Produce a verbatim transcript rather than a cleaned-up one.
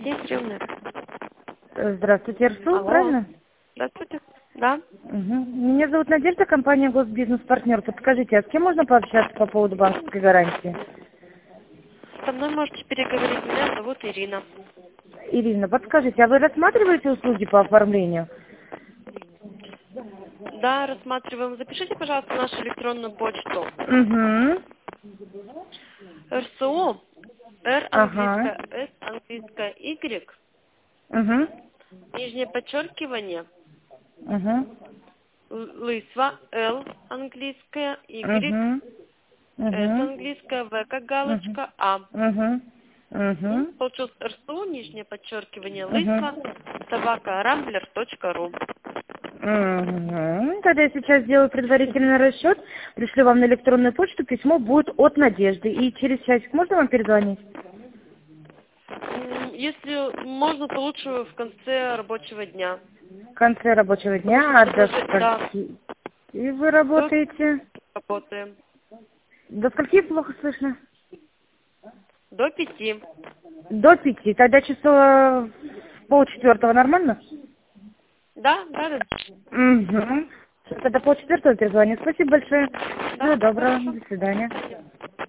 есть Рилнер. Здравствуйте, Арсул, Алло. правильно? Здравствуйте. Да. Угу. Меня зовут Надежда, компания Госбизнес-партнер. Подскажите, а с кем можно пообщаться по поводу банковской гарантии? Со мной можете переговорить. Меня зовут Ирина. Ирина, подскажите, а вы рассматриваете услуги по оформлению? Да, рассматриваем. Запишите, пожалуйста, нашу электронную почту. Угу. РСО. Р Ага. английская, С английская, Y. Угу. Нижнее подчеркивание. Угу. Л- Лысва. Л английская, Y. Угу. С Угу. английская, В как Угу. галочка, А. Угу. М, Угу. Получилось РСУ, нижнее подчеркивание, лысва, Угу. собака, рамблер точка ру. Угу. Тогда я сейчас сделаю предварительный расчет, пришлю вам на электронную почту, письмо будет от Надежды. И через часик можно вам перезвонить? М, Если можно, то лучше в конце рабочего дня. В конце рабочего Потому что дня, а надо до положить, да, скольки? И вы до работаете? работаем. До скольки плохо слышно? До пяти. До пяти. Тогда часов в полчетвертого нормально? Да, да, да. Угу. Тогда полчетвертого перезвоню. Спасибо большое. Всего Да, доброго. хорошо. До свидания.